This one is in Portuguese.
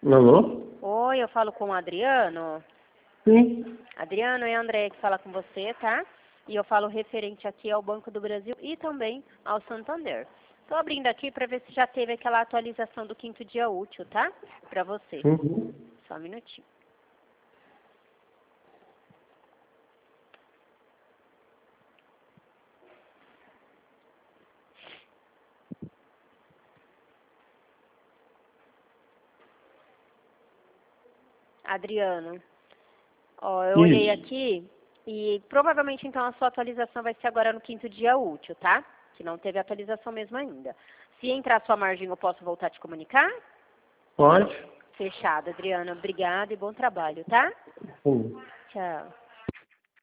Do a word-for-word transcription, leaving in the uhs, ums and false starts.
Alô? Oi, eu falo com o Adriano. Sim. Adriano, é a Andréia que fala com você, tá? E eu falo referente aqui ao Banco do Brasil e também ao Santander. Estou abrindo aqui para ver se já teve aquela atualização do quinto dia útil, tá? Para você. Uhum. Só um minutinho. Adriano, ó, eu olhei Isso. aqui e provavelmente então a sua atualização vai ser agora no quinto dia útil, tá? Que não teve atualização mesmo ainda. Se entrar a sua margem, eu posso voltar a te comunicar? Pode? Fechado, Adriana. Obrigada e bom trabalho, tá? Sim. Tchau.